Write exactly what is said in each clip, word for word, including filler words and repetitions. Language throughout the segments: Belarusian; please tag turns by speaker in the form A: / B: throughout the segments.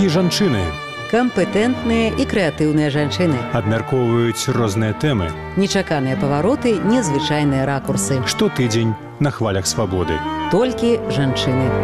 A: Толькі жанчыны.
B: Кампетэнтныя і крэатыўныя жанчыны.
A: Абмяркоўваюць розныя тэмы.
B: Нечаканыя павароты, незвычайныя ракурсы.
A: Штотыдзень на хвалях свабоды.
B: Толькі жанчыны.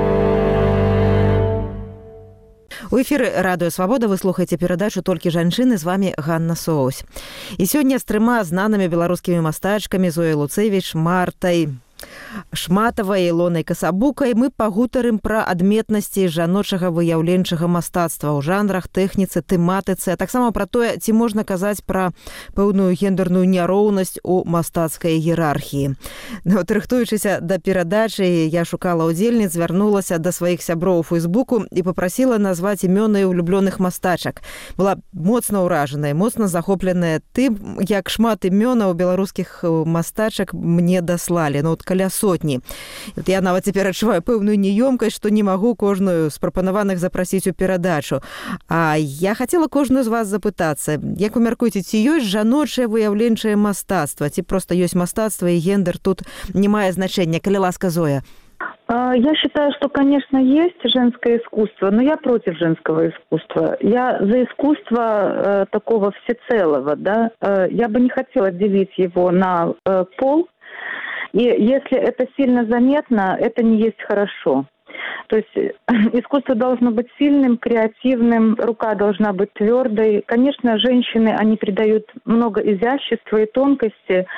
C: У эфіры радыё «Свабода» вы слухаеце перадачу «Толькі жанчыны», з вами Ганна Соусь. І сёння з трыма знанымі беларускімі мастачкамі Зояй Луцевіч, Мартай Шматавай, Ілонай Касабукай мы пагутарым пра адметнасці жаночага выяўленчага мастацтва ў жанрах, тэхніцы, тэматыцы, а таксама пра тое, ці можна казаць пра пэўную гендерную няроўнасць у мастацкай іерархіі. Ну, рыхтуючыся да перадачы, я шукала удзельніц, звярнулася да сваіх сяброў у Фейсбуку і папрасіла назваць імёны улюблёных мастачак. Была моцна ўражаная, моцна захопленая тым, як шмат імёнаў беларускіх мастачак мне даслалі. Ну, каля сотні. Вот я нават цяпер адчуваю пэўную неёмкасць, што не магу кожную з прапанаваных запрасіць у перадачу. А я хацела кожную з вас запытацца, як вы мяркуеце, ці ёсць жаночае выяўленчае мастацтва, ці проста ёсць мастацтва і гендер тут не мае значэння? Калі ласка, Зоя.
D: Я считаю, что, конечно, есть женское искусство, но я против женского искусства. Я за искусство э, такого всецелого, да. Э, я бы не хотела делить его на э, пол. И если это сильно заметно, это не есть хорошо. То есть искусство должно быть сильным, креативным, рука должна быть твердой. Конечно, женщины, они придают много изящества и тонкости,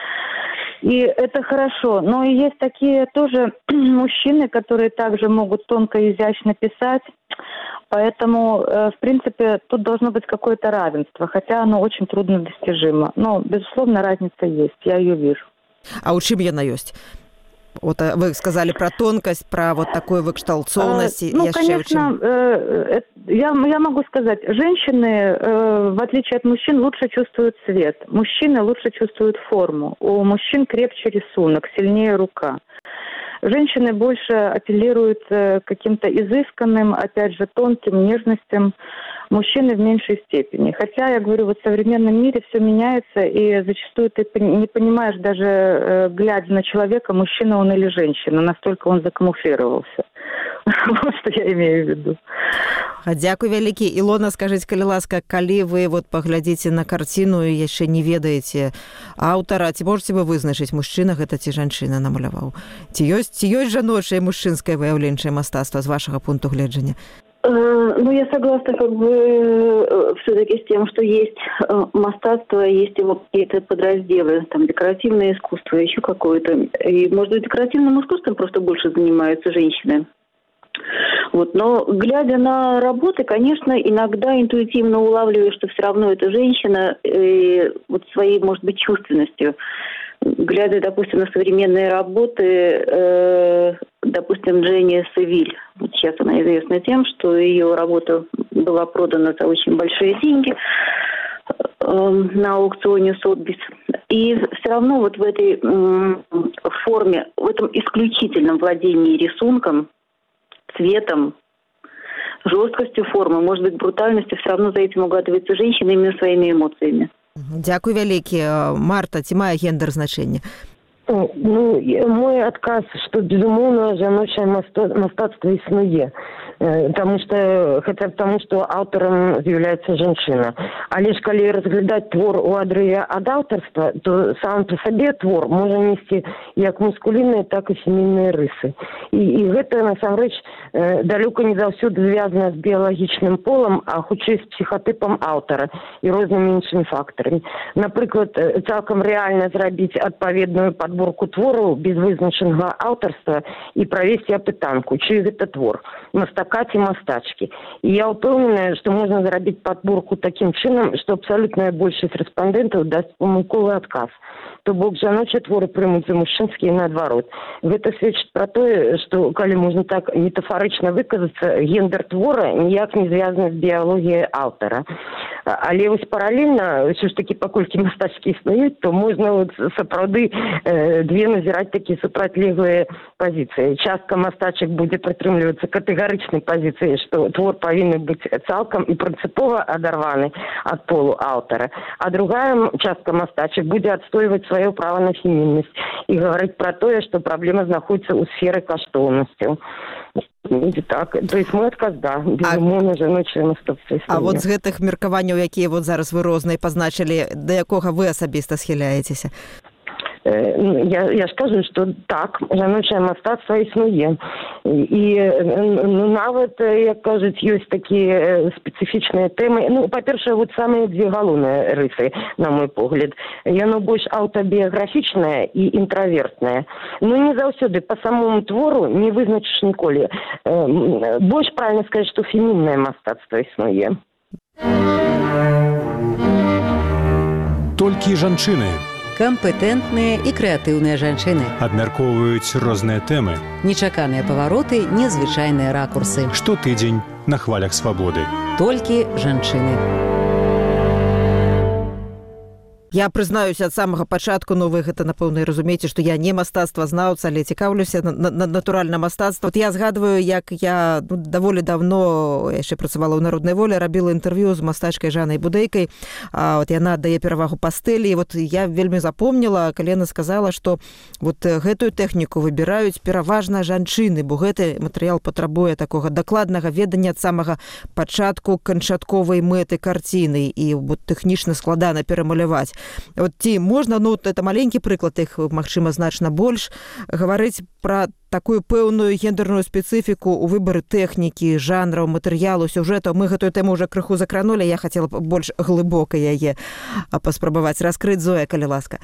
D: и это хорошо. Но и есть такие тоже мужчины, которые также могут тонко и изящно писать. Поэтому, в принципе, тут должно быть какое-то равенство, хотя оно очень трудно достижимо. Но, безусловно, разница есть, я ее вижу.
C: А у чым яна ёсць? Вот вы сказали про тонкость, про вот такую выкшталцоўнасць.
D: А, ну, конечно, э, я, я могу сказать, женщины, э, в отличие от мужчин, лучше чувствуют цвет. Мужчины лучше чувствуют форму. У мужчин крепче рисунок, сильнее рука. Женщины больше апеллируют к каким-то изысканным, опять же, тонким нежностям, мужчины в меньшей степени. Хотя, я говорю, вот в современном мире все меняется, и зачастую ты не понимаешь, даже глядя на человека, мужчина он или женщина, настолько он закамуфлировался. Вот что я имею в виду.
C: Дзякуй вялікі. Ілона, скажыце, калі ласка, калі вы вот паглядзіце на карціну і яшчэ не ведаеце аўтара, ці можаце вы вызначыць, мужчына гэта ці жанчына намаляваў? Ці ёсць, ці ёсць жаночае мужчынскае выяўленчае мастацтва з вашага пункту гледжання?
E: Ну, я согласна как бы все-таки с тем, что есть мастацтво, есть его какие-то подразделы, там декоративное искусство, еще какое-то. И, может быть, декоративным искусством просто больше занимаются женщины. Вот, но глядя на работы, конечно, иногда интуитивно улавливаю, что все равно это женщина э, вот своей, может быть, чувственностью. Глядя, допустим, на современные работы, э, допустим, Дженни Севиль. Вот сейчас она известна тем, что ее работа была продана за очень большие деньги э, на аукционе Сотбис. И все равно вот в этой э, форме, в этом исключительном владении рисунком, цветом, жесткостью формы, может быть, брутальностью, все равно за этим угадывается женщина именно своими эмоциями.
C: Дзякуй вялікі. Марта, ці мае гендер значэнне?
F: Ну, мой адказ, што, безумоўна, жаночае мастацтва існуе. Таму што, хаця б таму, што аўтарам з'яўляецца жанчына. Але ж калі разглядаць твор у адрыве ад аўтарства, то сам па сабе твор можа несці як мускулінныя, так і фемінныя рысы. І, і гэта, насамрэч, далёка не заўсёды звязана з біялагічным полам, а хутчэй з псіхатыпам аўтара і рознымі іншымі фактарамі. Напрыклад, цалкам рэальна зрабіць адпаведную падборку твораў без вызначанага аўтарства і правесці апытанку, чый гэта твор, мастака ці мастачкі. І я ўпэўненая, што можна зрабіць падборку такім чынам, што абсалютная большасць рэспандэнтаў дасць памылковы адказ. То бок жаночыя творы прымуць за мужчынскія наадварот. Гэта сведчыць пра тое, што, калі можна так метафарычна выказацца, гендер твора ніяк не звязаны з біялогіяй аўтара. Але вось паралельна, ўсё ж такі, паколькі мастачкі існуюць, то можна вот, сапраўды две назіраць такія супрацьлеглыя пазіцыі. Частка мастачак будзе прытрымлівацца катэгарычнай пазіцыі, што твор павінен быць цалкам і прынцыпова адарваны ад полу аўтара. А другая частка мастачак будзе адстойваць сваё права на феміннасць і гаварыць пра тое, што праблема знаходзіцца ў сферы каштоўнасцяў. Так, то есть мой адказ, да, безумоўна, жаночае мастацтва існуе.
C: А вот з гэтых меркаванняў, якія вот зараз вы розныя пазначылі, да якога вы асабіста схіляецеся?
F: Я, я ж кажу, што так, жаночае мастацтва існуе. І ну, нават, як кажуць, ёсць такія спецыфічныя тэмы. Ну, па-першае, вот самыя дзве галоўныя рысы, на мой погляд. Яно больш аўтабіяграфічнае і інтравертнае. Ну, не заўсёды па самому твору не вызначыш ніколі. Больш правільна сказаць, што феміннае мастацтва існуе.
A: Толькі жанчыны
B: Кампетэнтныя і крэатыўныя жанчыны.
A: абмяркоўваюць розныя тэмы.
B: Нечаканыя павароты, незвычайныя ракурсы.
A: Штотыдзень на хвалях свабоды.
B: Толькі жанчыны.
C: Я прызнаюся ад самага пачатку, ну вы гэта, напэўна, разумееце, што я не мастацтвазнаўца, але цікаўлюся на, на натуральна мастацтва. Вот я згадваю, як я ну, даволі давно яшчэ працавала ў народнай волі, рабіла інтэрв'ю з мастачкай Жанай Будейкай. А, вот яна аддае перавагу пастэлі. І вот я вельмі запомніла, калі яна сказала, што вот гэтую тэхніку выбіраюць пераважна жанчыны, бо гэты матэрыял патрабуе такога дакладнага ведання ад самага пачатку канчатковай мэты карціны і вот тэхнічна складана перамаляваць. Вот ці можна, ну, это маленькі прыклад, іх, магчыма, значна больш, гаварыць пра такую пэўную гендерную спецыфіку ў выбары тэхнікі, жанраў, матэрыялу, сюжэтаў. Мы гэтую тэму ўжо крыху закранулі, я хацела больш глыбока яе паспрабаваць раскрыць. Зоя, калі ласка.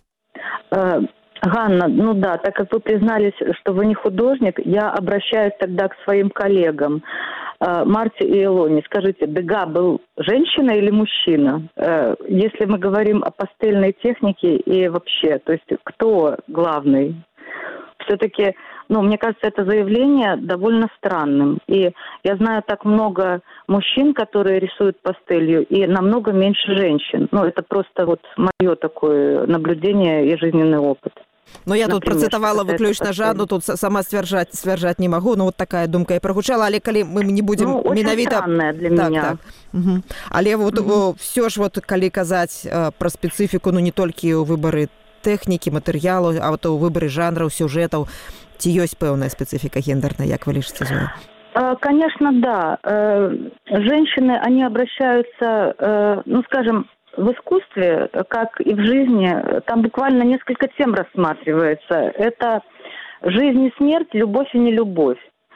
D: Ганна, ну да, так как вы признались, что вы не художник, я обращаюсь тогда к своим коллегам. Марте и Илоне, скажите, Дега был женщина или мужчина? Если мы говорим о пастельной технике и вообще, то есть кто главный? Все-таки, ну, мне кажется, это заявление довольно странным. И я знаю так много мужчин, которые рисуют пастелью, и намного меньше женщин. Ну, это просто вот мое такое наблюдение и жизненный опыт.
C: Ну, я тут працытавала выключна Жанну, тут сама сцвярджаць, сцвярджаць не магу, ну, вот такая думка і прагучала, але калі мы не будзем
D: ну,
C: менавіта...
D: странная для
C: так,
D: меня.
C: Так. Угу. Але вот угу. все ж, вот, калі казаць э, пра спецыфіку, ну, не толькі ў выбары тэхнікі, матэрыялу, а вот у выбары жанраў, сюжэтаў, ці ёсць пэўная спецыфіка гендерная, як вы лічыце, Зоя?
D: Конечно, да. Женщины, они обращаются, ну, скажем, в искусстве, как и в жизни, там буквально несколько тем рассматривается. Это жизнь и смерть, любовь и нелюбовь.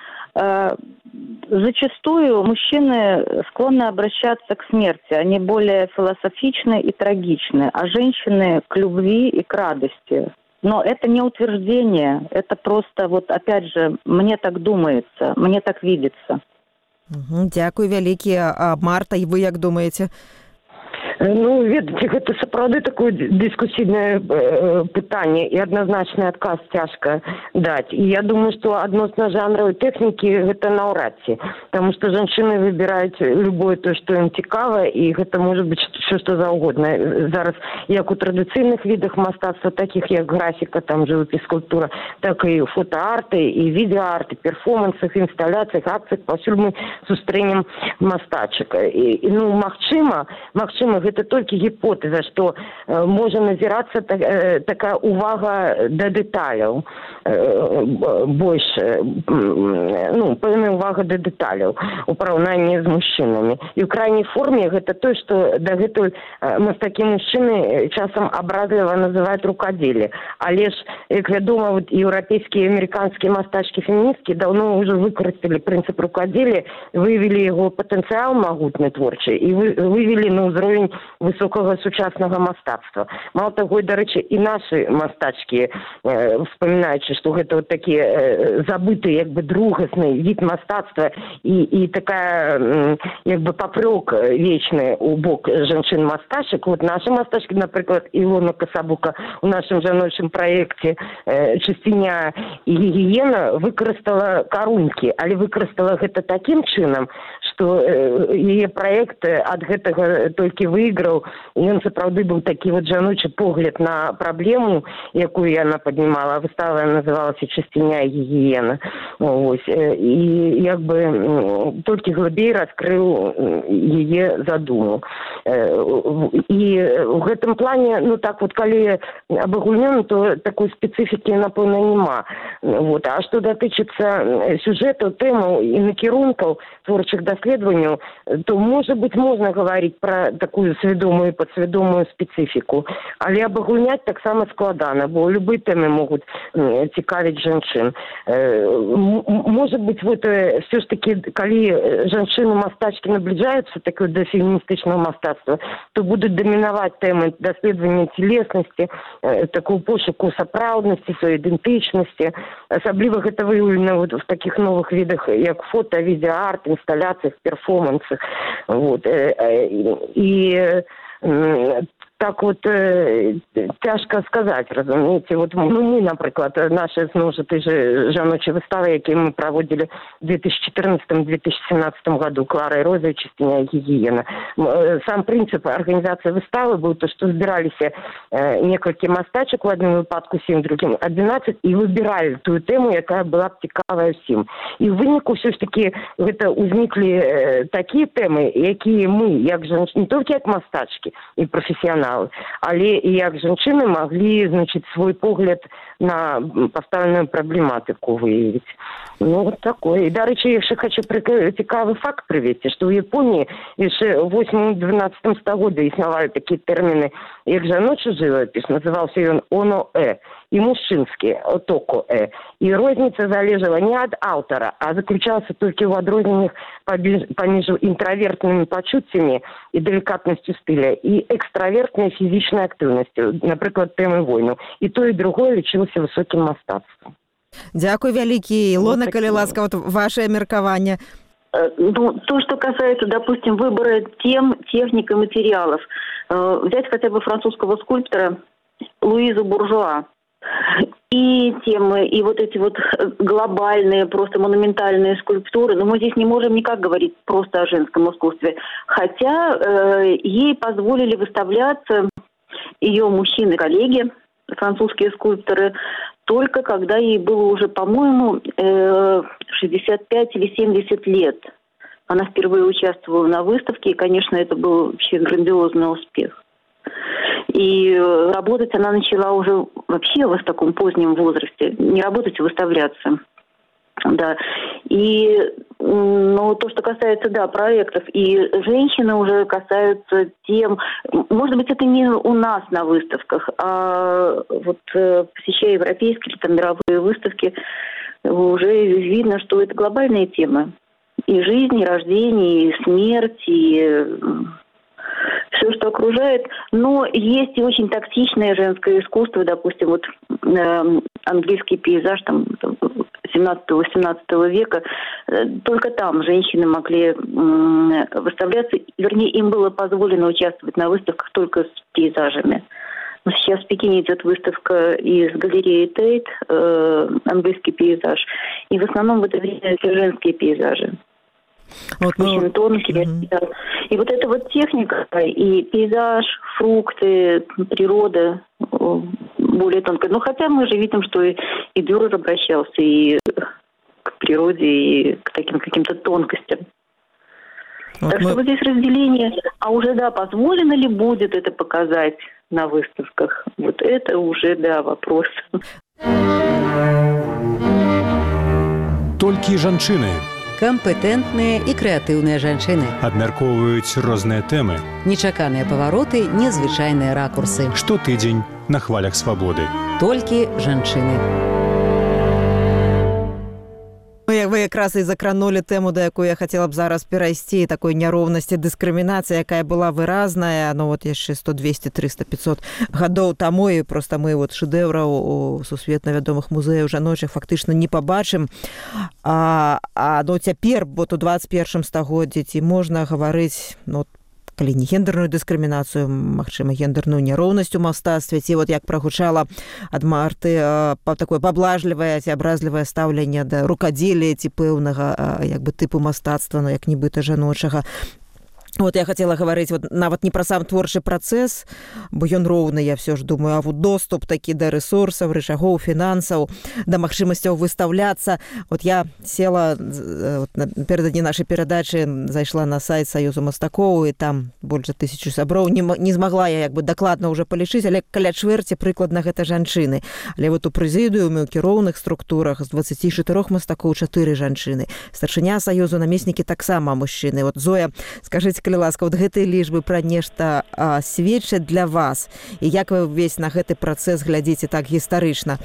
D: Зачастую мужчины склонны обращаться к смерти. Они более философичны и трагичны, а женщины к любви и к радости. Но это не утверждение, это просто, вот опять же, мне так думается, мне так видится.
C: Угу, дякую вялікі. А Марта, і вы як думаеце?
F: Ну, ведаце, гэта сапраўды такое дыскусійнае э, пытанне, і адназначны адказ цяжка даць. І я думаю, што адносна жанравай тэхнікі гэта наўрад ці. Таму што жанчыны выбіраюць любое тое, што ім цікава, і гэта можа быць што, што заўгодна. Зараз як у традыцыйных відах мастацтва, такіх як графіка, там жывапіс, скульптура, так і фотоарты, і відэоарты, перформансах, інсталяцыях, акцыях, паўсюль мы сустрэнем мастачак. І, і ну, магчыма, магчыма, гэта толькі гіпотэза, што э, можа назірацца так, э, такая увага да дэталяў, э, больш, э, ну, пэўная увага да дэталяў у параўнанні з мужчынамі. І ў крайняй форме гэта тое, што дагэтуль э, мастакі-мужчыны часам абразліва называюць рукадзелле. Але ж, як вядома, вот, еўрапейскія і амерыканскія мастачкі-феміністкі даўно ўжо выкарысталі прынцып рукадзелля, выявілі яго патэнцыял магутны творчы і вы, вывелі на ўзровень высокага сучаснага мастацтва. Мало таго, дарэчы, і нашы мастачкі, э, вспамінаючы, што гэта вот такі э, забыты, як бы, другасны від мастацтва і, і такая, э, як бы, папрёк вечны у бок жанчын-мастачак. Вот нашы мастачкі, напрыклад, Ілона Касабука у нашым жаночым праекце э, «Чысціня і гігіена» выкарыстала карункі, але выкарыстала гэта такім чынам, што э, яе праект ад гэтага толькі выйграў аўтараў, ён сапраўды быў такі вот жаночы погляд на праблему, якую яна паднімала. Выстава называлася «Чысціня і гігіена». Ось. І як бы толькі глыбей раскрыў яе задуму. І в гэтым плане, ну так вот, калі абагульнёна, то такой спецыфікі, напэўна, няма. Вот. А што датычыцца сюжэтаў, тэмаў і накірункаў творчых даследаванняў, то, можа быць, можна гаварыць пра такую свядомую і падсвядомую спецыфіку. Але абагульняць таксама складана, бо любыя тэмы могуць цікавіць жанчын. Можа быць, вот, все ж таки, калі жанчыны-мастачкі набліжаюцца такое да феміністычнага мастацтва, то будуць дамінаваць тэмы даследавання целеснасці, такого пошуку сапраўднасці, сваёй ідэнтычнасці. Асабліва гэта выяўлена вот в таких новых відах, як фото, відеоарт, інсталяцыях, перформансах. Вот. І так вот э, тяжко сказать, разумеете. Вот ну, мы, например, наши знову ж же жаночі вистави, які ми проводили в две тысячи четырнадцатом — две тысячи семнадцатом году, Клара и Роза, «Чистыня и гигиена». Сам принцип организации выставы был то, что збирались э, некалькі мастачек, в одном выпадку семь, в другом одиннадцать, и выбирали ту тему, яка была б цікавая всім. І в выніку все ж таки гэта узніклі э, такие темы, якія мы, як жанчыны, не толькі як мастачки и профессионалы, але і як жанчыны маглі, значит, свой погляд на поставленную проблематику выявить. Ну, вот такое. И, дарэчы, яшчэ хочу цікавы факт привести, что в Японии яшчэ в восьмым-двенадцатым стагоддзі існавалі такие термины, як жаночы жывапіс, назывался ён оно-э, и мужчынскі отоко-э. И розница залежала не от автора, а заключалась только в адрозненнях паміж интровертными пачуццямі и деликатностью стиля и экстравертной физичной активностью, например, темы войны. И то, и другое лечилось высоким мастацтвом.
C: Дякую вялікі. Илона, калі ласка, вот ваше меркаванне.
E: Ну, то, что касается, допустим, выбора тем, техник и материалов. Взять хотя бы французского скульптора Луизу Буржуа. И темы, и вот эти вот глобальные, просто монументальные скульптуры. Но мы здесь не можем никак говорить просто о женском искусстве. Хотя э, ей позволили выставляться ее мужчины-коллеги, французские скульпторы, только когда ей было уже, по-моему, э, шестьдесят пять или семьдесят лет. Она впервые участвовала на выставке, и, конечно, это был вообще грандиозный успех. И работать она начала уже вообще в таком позднем возрасте. Не работать, а выставляться. Да. И ну, то, что касается, да, проектов, и женщины уже касаются тем... Может быть, это не у нас на выставках, а вот посещая европейские или там мировые выставки, уже видно, что это глобальные темы. И жизнь, и рождение, и смерть, и... все, что окружает. Но есть и очень тактичное женское искусство, допустим, вот э, английский пейзаж там семнадцатого-восемнадцатого века. Только там женщины могли э, выставляться, вернее, им было позволено участвовать на выставках только с пейзажами. Но сейчас в Пекине идет выставка из галереи Тейт, э, английский пейзаж, и в основном в это время женские пейзажи. Вот, ну, очень тонкие. Mm-hmm. И вот эта вот техника, и пейзаж, фрукты, природа более тонкая. Но хотя мы же видим, что и, и Дюрер обращался и к природе, и к таким каким-то тонкостям. Вот так мы... что вот здесь разделение. А уже, да, позволено ли будет это показать на выставках? Вот это уже, да, вопрос.
A: Толькі жанчыны
B: Кампетэнтныя і крэатыўныя жанчыны.
A: абмяркоўваюць розныя тэмы.
B: Нечаканыя павароты, незвычайныя ракурсы.
A: Штотыдзень на хвалях свабоды.
B: Толькі жанчыны.
C: Вы якраз і закранули тему, да якую я хотела б зараз перайсці, такой няроўнасці, дыскрымінацыі, якая была выразная, ну вот яшчэ сто, двести, триста, пятьсот гадоў таму, і проста мы вот шэдэўраў у сусветна вядомых музеяў жаночых фактычна не пабачым. А, а ну цяпер, вот у двадцать первым стагоддзі, ці можна гаварыць, ну, калі не гендерную дыскрымінацыю, магчыма, гендерную няроўнасць у мастацтве, ці вот як прагучала ад Марты па такое паблажлівае ці абразлівае стаўленне да рукадзелля ці пэўнага як бы тыпу мастацтва, ну як нібыта жаночага. Вот я хотела гаварыць вот нават не пра сам творчы працэс, бо ён роўны, я все ж думаю, а вот доступ такі да рэсурсаў, рычагоў, фінансаў, да магчымасцяў выстаўляцца. Вот я села вот, напердадні нашай перадачы, зайшла на сайт Саюзу мастакоў, і там больш за тысячу сяброў. Не, не змагла я як бы дакладна ўжо палічыць, але каля чвэрці прыкладна гэта жанчыны. Але вот у прэзідыуме, у кіроўных структурах з дваццаці чатырох мастакоў чатыры жанчыны. Старшыня Саюзу, намеснікі таксама мужчыны. Вот Зоя, скажыце, калі ласка, вот гэтыя лічбы пра нешта а, сведчаць для вас, і як вы ўвесь на гэты працэс глядзіце так гістарычна?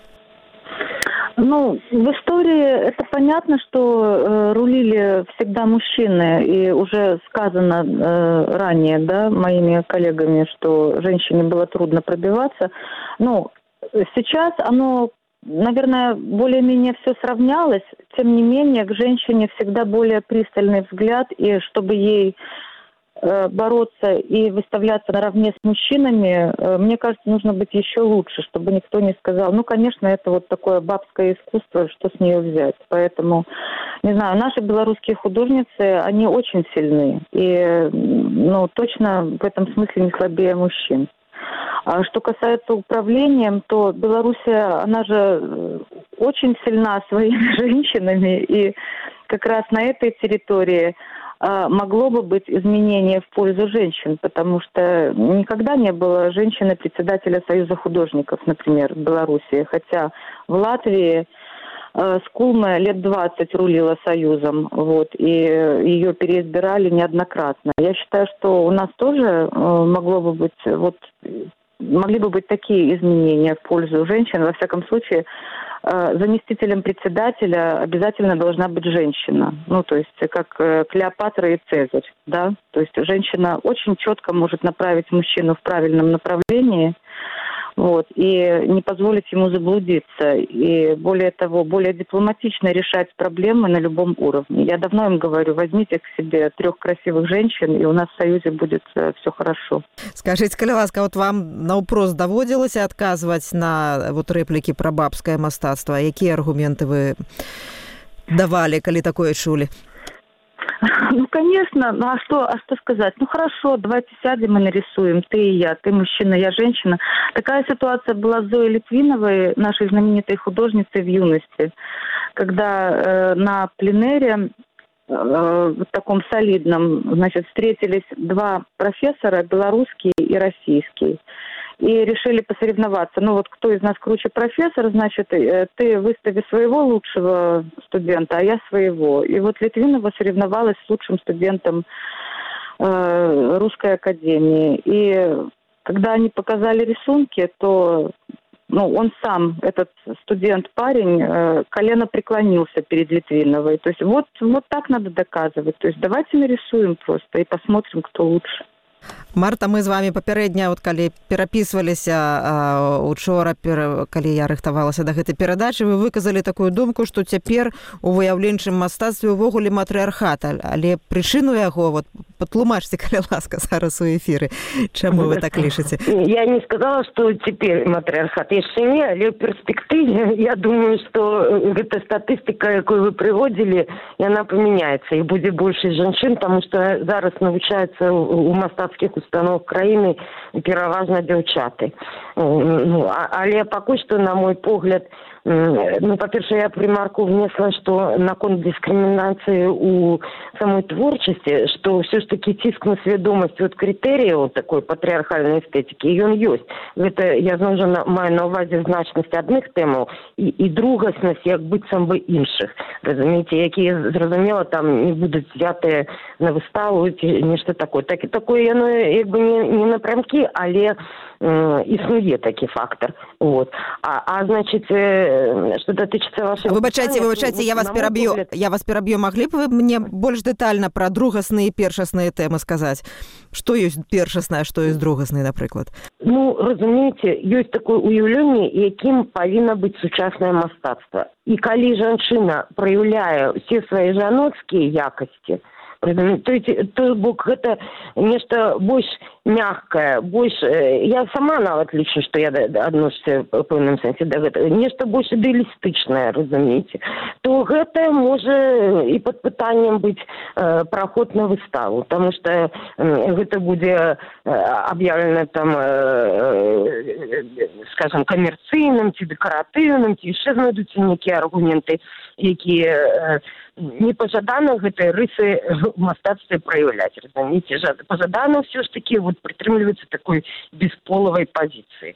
D: Ну, в истории это понятно, что э, рулили всегда мужчины, и уже сказано э, ранее, да, моими коллегами, что женщине было трудно пробиваться. Ну, сейчас оно, наверное, более-менее все сравнялось. Тем не менее, к женщине всегда более пристальный взгляд, и чтобы ей э, бороться и выставляться наравне с мужчинами, э, мне кажется, нужно быть еще лучше, чтобы никто не сказал, ну, конечно, это вот такое бабское искусство, что с нее взять. Поэтому, не знаю, наши белорусские художницы, они очень сильны, и, ну, точно в этом смысле не слабее мужчин. А что касается управления, то Белоруссия, она же очень сильна своими женщинами, и как раз на этой территории а, могло бы быть изменение в пользу женщин, потому что никогда не было женщины-председателя Союза художников, например, в Белоруссии, хотя в Латвии а, Скулме лет двадцать рулила Союзом, вот, и ее переизбирали неоднократно. Я считаю, что у нас тоже а, могло бы быть вот... могли бы быть такие изменения в пользу женщин. Во всяком случае, заместителем председателя обязательно должна быть женщина. Ну, то есть, как Клеопатра и Цезарь, да. То есть, женщина очень четко может направить мужчину в правильном направлении, вот, и не позволить ему заблудиться. И более того, более дипломатично решать проблемы на любом уровне. Я давно им говорю, возьмите к себе трех красивых женщин, и у нас в Союзе будет э, все хорошо.
C: Скажите, калі ласка, вот вам наўпрост даводзілася адказваць на вот рэплікі пра бабскае мастацтва? Якія аргументы вы давалі, калі такое чулі?
D: Ну, конечно, ну а что, а что сказать? Ну, хорошо, давайте сядем и нарисуем, ты и я, ты мужчина, я женщина. Такая ситуация была с Зоей Литвиновой, нашей знаменитой художницей в юности, когда э, на пленэре, э, в таком солидном, значит, встретились два профессора, белорусский и российский, и решили посоревноваться. Ну вот кто из нас круче профессор, значит, ты выстави своего лучшего студента, а я своего. И вот Литвинова соревновалась с лучшим студентом э, Русской академии. И когда они показали рисунки, то ну, он сам, этот студент-парень, э, колено преклонился перед Литвиновой. То есть вот, вот так надо доказывать. То есть давайте нарисуем просто и посмотрим, кто лучше.
C: Марта, мы з вами папярэдня, вот калі перапісваліся учора, калі я рыхтавалася да гэтай перадачы, вы выказалі такую думку, што цяпер у выяўленчым мастацтве ўвогуле матрыархат, але прычыну яго, вот, патлумачце, калі ласка, зараз у эфіры. Чаму вы так лічыце?
F: Я не сказала, што цяпер матрыархат яшчэ не, але ў перспектыве, я думаю, што гэта статыстыка, якую вы прыводзілі, яна памяняецца, і будзе больш жанчын, таму што зараз навучаюцца у мастацкіх установ краіны пераважна дзяўчаты. Ну, але пакуль што, на мой погляд, ну, па-першае, я прымарку внесла, што наконт дыскрымінацыі у самой творчасці, што ўсё ж такі ціск на свядомасць от крытэрыяў такой патрыархальнай эстэтыкі, ён ёсць. Гэта я зноў жа маю на ўвазе значнасць адных тэмаў і, і другаснасць як быццам бы іншых. Разумееце, якія, зразумела, там не будуць взятыя на выставу ці нешта такое. Так, такое яно як бы не, не напрамкі, але э, існуе такі фактор. Вот. А, а значит, э, что датычыцца вашего...
C: Выбачайце, выбачайце, я вас пераб'ю. Погляд... Я вас пераб'ю. Маглі б вы мне больш дэтальна пра другасныя і першасныя тэмы сказаць? Што ёсць першаснае, што ёсць другаснае, напрыклад?
F: Ну, разумееце, ёсць такое уяўленне, якім павінна быць сучаснае мастацтва. І калі жанчына праяўляе ўсе свае жаноцкія якасці, То есть, то бок гэта нешта больш мягкае, больш я сама нават лічу, што я адношуся ў пэўным сэнсе да гэтага, нешта больш ідэалістычнае, разумееце, то гэта можа і пад пытаннем быць э, праход на выставу, таму што э, гэта будзе аб'яўлена там, э, э, скажем, камерцыйным ці дэкаратыўным, ці яшчэ знайдуцца нейкія аргументы, якія э, непажадана гэтыя рысы в мастацтве праяўляць, разумееце, пажадана ўсё ж такі вот прытрымлівацца такой бесполавай пазіцыі.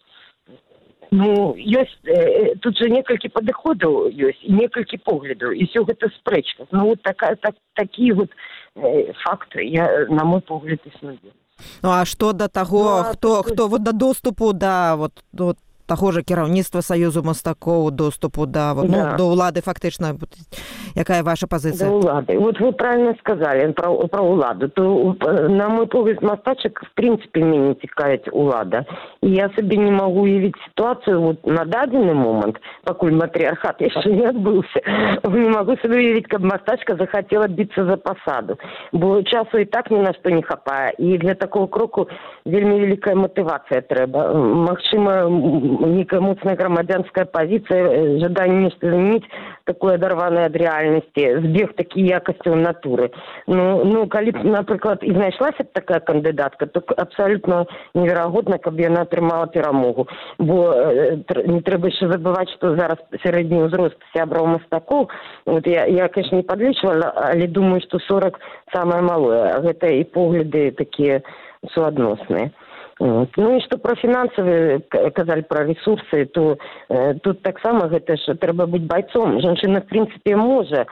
F: Ну, ёсць, э, тут же некалькі падыходаў ёсць, і некалькі поглядаў, і ўсё гэта спрэчка. Ну, вот такая, так, такія вот э, факты, я, на мой погляд, існуе.
C: Ну, а што да таго, ну, хто, хто вот да доступу да вот, вот таго ж кіраўніцтва Саюзу мастакоў, доступу да, вот, да. Ну, до ўлады фактычна, якая ваша пазіцыя?
F: Да ўлады. Вот вы правильно сказали про, про ўладу. То, на мой погляд, мастачак в принципе мяне цікавіць улада. І я сабе не магу уявіць сітуацыю вот, на дадзены момант, пакуль матрыархат яшчэ не адбыўся. Не магу сабе уявіць, каб мастачка захацела біцца за пасаду. Бо часу і так ні на што не хапае. І для такого кроку вельмі вялікая матывацыя трэба. Магчыма, некая моцная грамадзянская пазіцыя, жаданне нешта змяніць, такое адарванае ад рэальнасці, збег такі якасцяў натуры. Ну, ну, калі б, напрыклад, і знайшлася б такая кандыдатка, то абсалютна неверагодна, каб яна атрымала перамогу. Бо э, не трэба яшчэ забываць, што зараз сярэдні ўзрост сябраў мастакоў, вот я, я, конечно, не падлічвала, але думаю, што сорок самае малое. Гэта і погляды такія суадносныя. Вот. Ну і што пра фінансавыя, казалі пра ресурсы, то э, тут таксама гэта ж трэба быць байцом. Жанчына, в прынцыпе, можа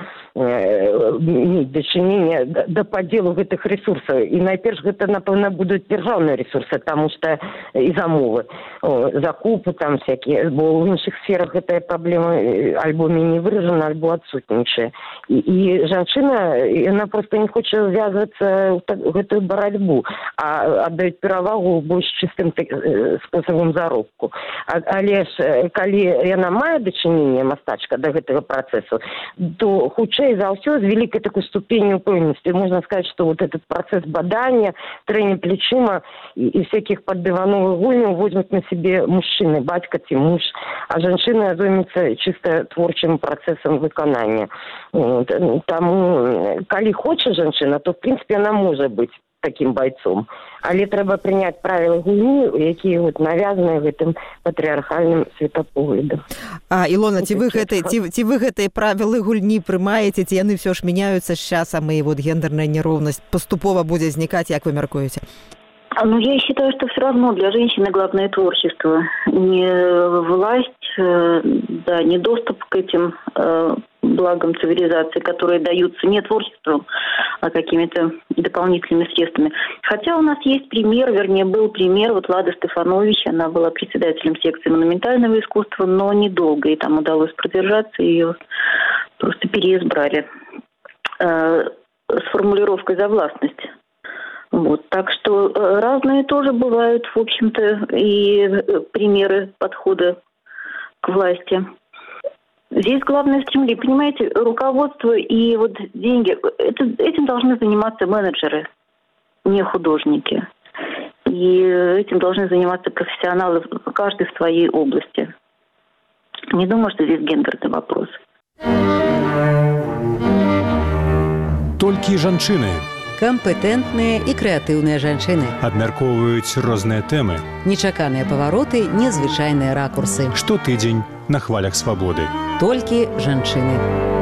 F: э, мець дачыненне да, да падзелу гэтых ресурсаў. І найперш гэта, напэўна, будуць дзяржаўныя ресурсы, таму што і замовы, о, закупы там всякія, бо ў іншых сферах гэтая праблема альбо меней выражана, альбо адсутнічае. І, і жанчына, яна проста не хоча звязвацца ў гэтую барацьбу, а аддаюць перавагу больш чыстым спосабам заробку. А, але ж, калі яна мае дачыненне, мастачка, да гэтага працэсу, то хутчэй за ўсё з вялікай такой ступенью упэўненасці можна сказаць, што вот этот працэс бадання, трэння плечыма і, і всякіх паддывановых гульняў возьмуць на себе мужчыны, бацька ці муж, а жанчына зоймецца чыста творчым працэсам выканання. Вот. Таму, калі хоча жанчына, то, в прынцыпе, яна можа быць таким бойцом. Але трэба прыняць правілы гульні, якія вот навязаныя гэтым патрыархальным светапоглядам.
C: А, Ілона, ці вы, гэты, ці, ці вы гэтыя правілы гульні прымаеце, ці яны ўсё ж мяняюцца з часам, і вот гендерная нероўнасць паступова будзе знікаць, як вы мяркуеце?
E: Ну, я считаю, что все равно для женщины главное творчество. Не власть, да, не доступ к этим благам цивилизации, которые даются не творчеством, а какими-то дополнительными средствами. Хотя у нас есть пример, вернее, был пример, вот Лада Стефанович, она была председателем секции монументального искусства, но недолго, и там удалось продержаться, ее просто переизбрали э, с формулировкой «за властность». Вот, так что э, разные тоже бывают, в общем-то, и э, примеры подхода к власти. Здесь главное стремление, понимаете, руководство и вот деньги, это, этим должны заниматься менеджеры, не художники. И этим должны заниматься профессионалы, каждый в своей области. Не думаю, что здесь гендерный вопрос.
A: Толькі жанчыны
B: Кампетэнтныя і крэатыўныя жанчыны.
A: абмяркоўваюць розныя тэмы.
B: Нечаканыя павароты, незвычайныя ракурсы.
A: Штотыдзень на хвалях свабоды.
B: Толькі жанчыны.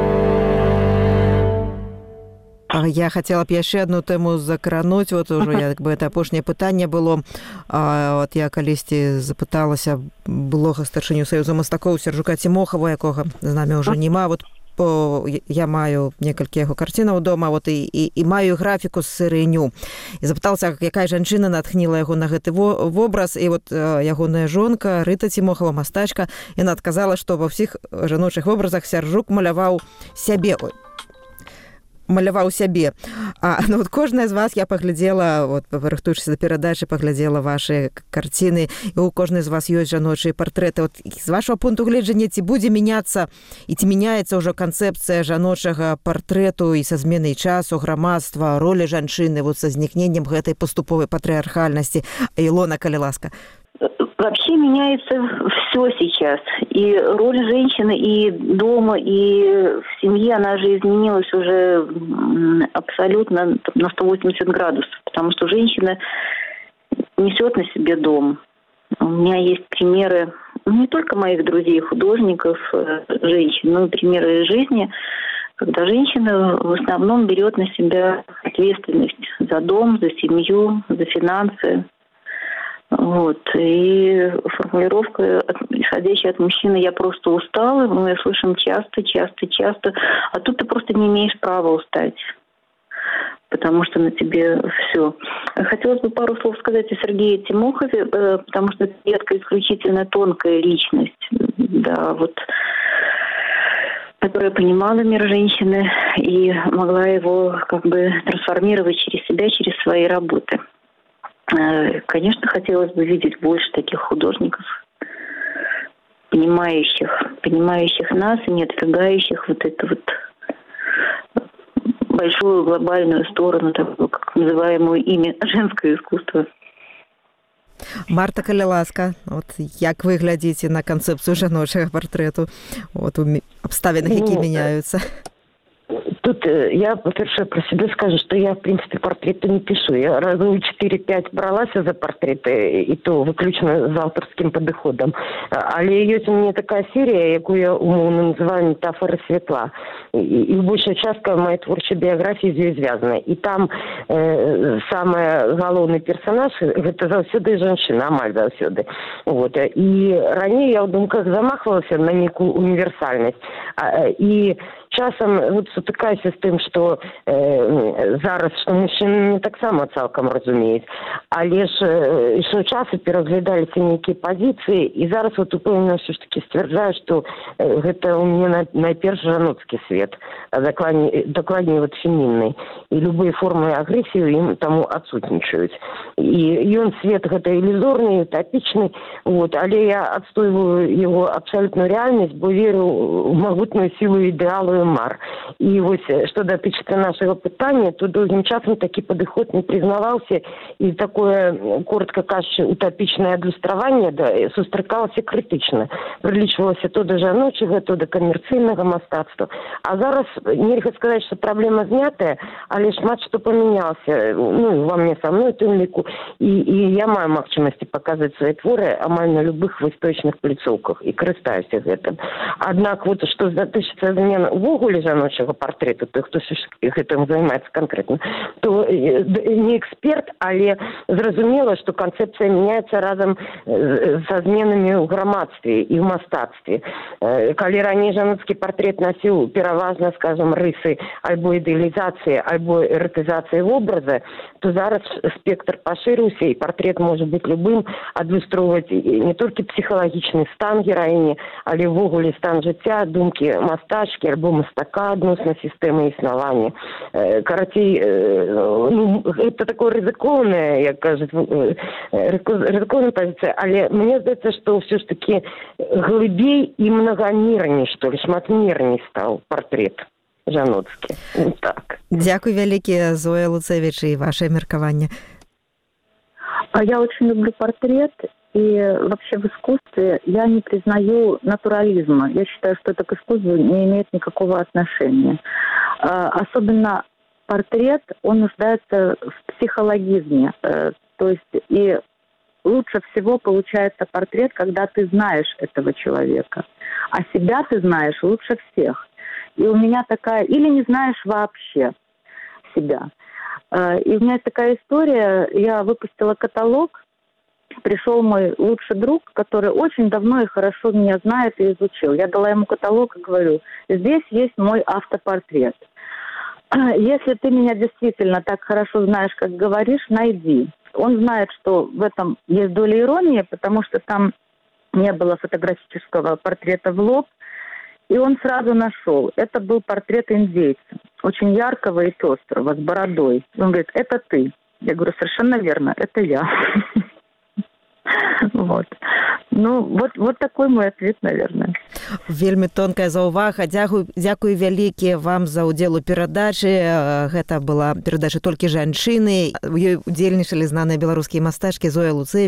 C: А я хацела б яшчэ одну тэму закрануць. Вот ужо як бы это апошняе пытанне было. А, вот я калісьці запыталася былога старшыню Саюза мастакоў Сяржука Цімохава, якога з намі ўжо няма. Вот по я маю некалькі яго карцінаў дома, вот і, і, і маю графіку з сырыню. І запыталася, якая жанчына натхніла яго на гэты вобраз, і вот ягоная жонка Рыта Цімохава, мастачка, яна адказала, што ва ўсіх жаночых вобразах Сяржук маляваў сябе. маляваў сябе. А ну, вот кожная з вас, я паглядзела, вот, рыхтуючыся да перадачы, паглядзела вашы карціны, і у кожнай з вас ёсць жаночыя партрэты. Вот, з вашего пункту гледжання, ці будзе мяняцца і ці мяняецца ўжо канцэпцыя жаночага партрэту і са зменай часу, грамадства, ролі жанчыны, вот, са знікненнем гэтай паступовай патрыархальнасці? Илона, калі ласка.
E: Вообще меняется все сейчас. И роль женщины и дома, и в семье, она же изменилась уже абсолютно на сто восемьдесят градусов. Потому что женщина несет на себе дом. У меня есть примеры не только моих друзей, художников, женщин, но и примеры из жизни, когда женщина в основном берет на себя ответственность за дом, за семью, за финансы. Вот. И формулировка, исходящая от мужчины, я просто устала, мы слышим часто, часто, часто, а тут ты просто не имеешь права устать, потому что на тебе все. Хотелось бы пару слов сказать о Сергее Тимохове, потому что это редко исключительно тонкая личность, да, вот, которая понимала мир женщины и могла его как бы трансформировать через себя, через свои работы. Конечно, хотелось бы видеть больше таких художников, понимающих, понимающих нас и не отвергающих вот эту вот большую глобальную сторону, такую, как называемую ими женское искусство.
C: Марта, калі ласка, от як вы глядзіце на канцэпцыю жаночага партрэту, от у абставінах, які
F: ну,
C: мяняюцца?
F: Тут я, по-перше, про себя скажу, что я, в принципе, портреты не пишу. Я разу четыре-пять бралась за портреты, и то выключно з аўтарскім падыходам. Але ёсць у мяне такая серія, якую я умоўна называю «Метафора святла». І, і большая частка моей творчай біяграфіі з ёй звязана. І там э, самый галоўны персонаж – гэта заўсёды жанчына, амаль заўсёды. Вот. І раней я ў думках замахвалася на некую універсальнасць. А, і часам вот сутыкаюся з тым, што э, зараз, што мужчыны не таксама цалкам разумеюць, але ж э, што часу пераглядаліся нейкія пазіцыі, і зараз вот упэўнена ўсё ж такі сцвярджаю, што э, гэта ў мяне на, найперш жаноцкі свет, а дакладней, дакладней вот фемінны, і любыя формы агрэсіі ім таму адсутнічаюць. І ён свет гэта ілюзорны, утапічны, вот, але я адстойваю яго абсалютную рэальнасць, бо веру ў магутную сілу ідэалу мар. І вось, што датычыцца нашага пытання, то доўгім часам такі падыход не прызнаваўся, і такое, коротка кажучы, утапічнае адлюстраванне да, сустракалася крытычна. Прылічвалася то да жаночага, то да камерцыйнага мастацтва. А зараз нельга сказаць, што праблема знятая, але шмат што памянялася. Ну, ва мне са мной тым ліку. І, і я маю магчымасці паказваць свае творы амаль на любых высточных пляцоўках і карыстаюся гэтым. Аднак, вот, што датычыцца змен увогуле жаночага партрэту, той, хто гэтым займаецца канкрэтна, то не эксперт, але зразумела, што канцэпцыя мяняецца разам са зменамі ў грамадстве і ў мастацтве. Калі раней жаноцкі партрэт насіў пераважна, скажем, рысы альбо ідэалізацыі, альбо эратызацыі вобраза, то зараз спектр пашырыўся, і партрэт можа быць любым, адлюстроўваць не толькі псіхалагічны стан гераіні, але ўвогуле стан жыцця, думкі мастачкі альбо мастака адносна сістэмы існавання. Карацей, ну, гэта такое рызыкоўнае, як кажуць, рызыкоўная пазіцыя, але мне здаецца, што ўсё ж такі глыбей і многамерней, што ли, шматмерней стаў партрэт жаноцкі. Так.
C: Дзякуй вялікі, Зоя Луцевич, і ваше меркаванне.
D: Я очень люблю портрет, и вообще в искусстве я не признаю натурализма. Я считаю, что это к искусству не имеет никакого отношения. Особенно портрет, он нуждается в психологизме. То есть и лучше всего получается портрет, когда ты знаешь этого человека. А себя ты знаешь лучше всех. И у меня такая... Или не знаешь вообще себя. И у меня есть такая история. Я выпустила каталог. Пришел мой лучший друг, который очень давно и хорошо меня знает и изучил. Я дала ему каталог и говорю, здесь есть мой автопортрет. Если ты меня действительно так хорошо знаешь, как говоришь, найди. Он знает, что в этом есть доля иронии, потому что там не было фотографического портрета в лоб. И он сразу нашел. Это был портрет индейца, очень яркого и пестрого, с бородой. Он говорит, это ты. Я говорю, совершенно верно, это я. Вот. Ну, вот, вот такой мой ответ, наверное.
C: Вельмі тонкая заўвага. Дзякуй, дзякуй вялікі вам за ўдзел у перадачы. Гэта была перадача «Толькі жанчыны». У ёй удзельнічалі знаныя беларускія мастачкі Зоя Луцэвіч,